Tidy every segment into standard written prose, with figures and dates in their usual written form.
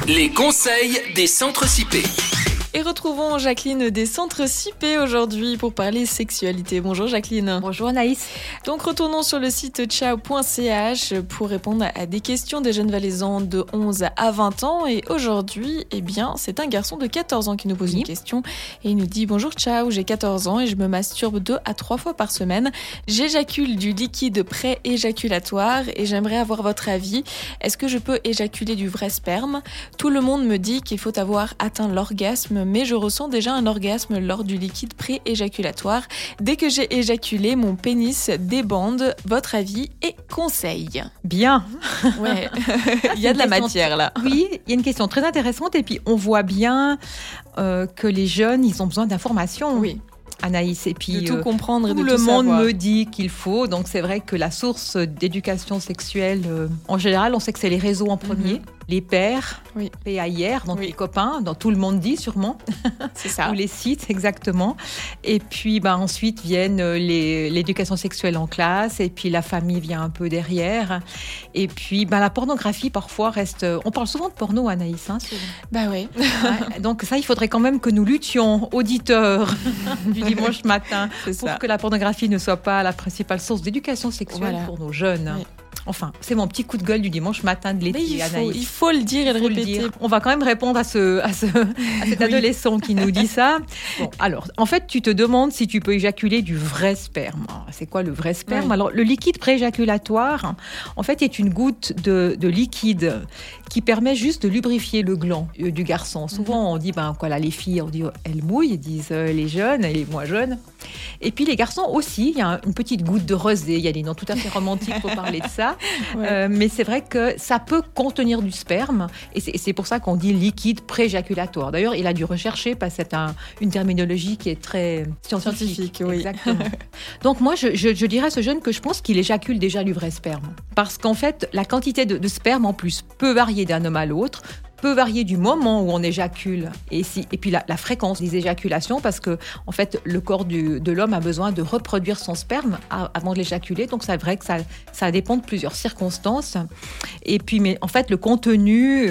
Les conseils des centres CIP. Et retrouvons Jacqueline des centres CIP aujourd'hui pour parler sexualité. Bonjour Jacqueline. Bonjour Anaïs. Donc retournons sur le site ciao.ch pour répondre à des questions des jeunes valaisans de 11 à 20 ans. Et aujourd'hui, c'est un garçon de 14 ans qui nous pose une question. Et il nous dit « Bonjour ciao, j'ai 14 ans et je me masturbe 2 à 3 fois par semaine. J'éjacule du liquide pré-éjaculatoire et j'aimerais avoir votre avis. Est-ce que je peux éjaculer du vrai sperme ? Tout le monde me dit qu'il faut avoir atteint l'orgasme, mais je ressens déjà un orgasme lors du liquide pré-éjaculatoire. Dès que j'ai éjaculé, mon pénis débande. Votre avis et conseil ?» Bien. Ouais, il y a de la matière là. Oui, il y a une question très intéressante et puis on voit bien que les jeunes, ils ont besoin d'informations. Oui. Anaïs, et puis de tout comprendre et de tout tout le monde savoir. me dit qu'il faut, donc c'est vrai que la source d'éducation sexuelle, en général, on sait que c'est les réseaux en premier, les pairs, Oui. PAIR, donc Oui. les copains, dans tout le monde dit sûrement, C'est ça. ou les sites exactement, et puis ensuite viennent l'éducation sexuelle en classe, et puis la famille vient un peu derrière, et puis la pornographie parfois reste, on parle souvent de porno Anaïs, hein, souvent. Bah oui. Ouais, donc ça, il faudrait quand même que nous luttions, auditeurs du dimanche matin, C'est pour ça. que la pornographie ne soit pas la principale source d'éducation sexuelle Voilà. pour nos jeunes. Oui. Enfin, c'est mon petit coup de gueule du dimanche matin de l'été, Mais Anaïs. il faut le dire et le Faut le répéter. dire. On va quand même répondre à cet adolescent qui nous dit ça. Bon, alors, en fait, tu te demandes si tu peux éjaculer du vrai sperme. Alors, c'est quoi le vrai sperme ? Oui. Alors, le liquide prééjaculatoire, en fait, est une goutte de liquide qui permet juste de lubrifier le gland du garçon. Souvent, on dit, les filles, on dit, elles mouillent, ils disent les jeunes et les moins jeunes. Et puis, les garçons aussi, il y a une petite goutte de rosée. Il y a des noms tout à fait romantiques pour parler de ça. Ouais. Mais c'est vrai que ça peut contenir du sperme et c'est pour ça qu'on dit liquide prééjaculatoire. D'ailleurs, il a dû rechercher parce que c'est une terminologie qui est très scientifique. oui. Exactement. Donc moi, je dirais à ce jeune que je pense qu'il éjacule déjà du vrai sperme. Parce qu'en fait, la quantité de sperme en plus peut varier d'un homme à l'autre, peut varier du moment où on éjacule et puis la fréquence des éjaculations, parce que en fait le corps de l'homme a besoin de reproduire son sperme avant de l'éjaculer, donc c'est vrai que ça dépend de plusieurs circonstances. Et puis mais en fait le contenu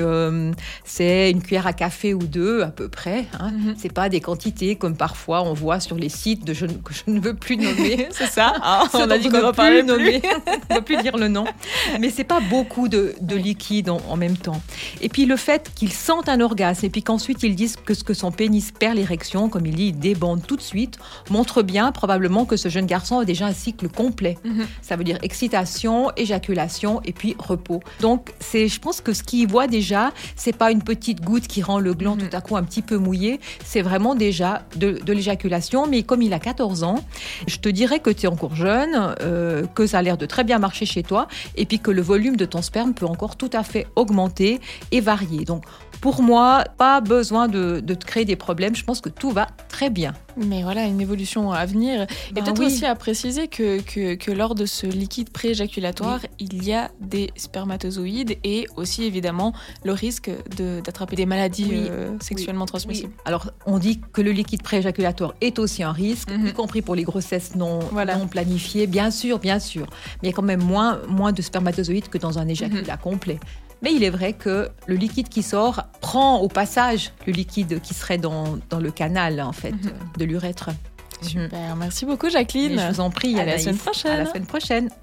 c'est une cuillère à café ou deux à peu près, hein. C'est pas des quantités comme parfois on voit sur les sites que je ne veux plus nommer. C'est ça. On a dit qu'on ne va plus nommer, on ne va plus dire le nom. Mais c'est pas beaucoup de liquide en même temps. Et puis le fait qu'il sente un orgasme et puis qu'ensuite ils disent que son pénis perd l'érection, comme il dit, il débande tout de suite, montre bien probablement que ce jeune garçon a déjà un cycle complet. Ça veut dire excitation, éjaculation et puis repos. Donc je pense que ce qu'il voit déjà, c'est pas une petite goutte qui rend le gland tout à coup un petit peu mouillé, c'est vraiment déjà de l'éjaculation. Mais comme il a 14 ans, je te dirais que tu es encore jeune, que ça a l'air de très bien marcher chez toi et puis que le volume de ton sperme peut encore tout à fait augmenter et varier. Donc, pour moi, pas besoin de te créer des problèmes. Je pense que tout va très bien. Mais voilà, une évolution à venir. Et peut-être aussi à préciser que lors de ce liquide pré-éjaculatoire, il y a des spermatozoïdes et aussi évidemment le risque d'attraper des maladies sexuellement transmissibles. Oui. Alors, on dit que le liquide pré-éjaculatoire est aussi un risque, y compris pour les grossesses non planifiées, bien sûr. Mais il y a quand même moins de spermatozoïdes que dans un éjaculat complet. Mais il est vrai que le liquide qui sort prend au passage le liquide qui serait dans le canal, en fait, de l'urètre. Super, merci beaucoup Jacqueline. Mais je vous en prie, à la semaine prochaine. À la semaine prochaine.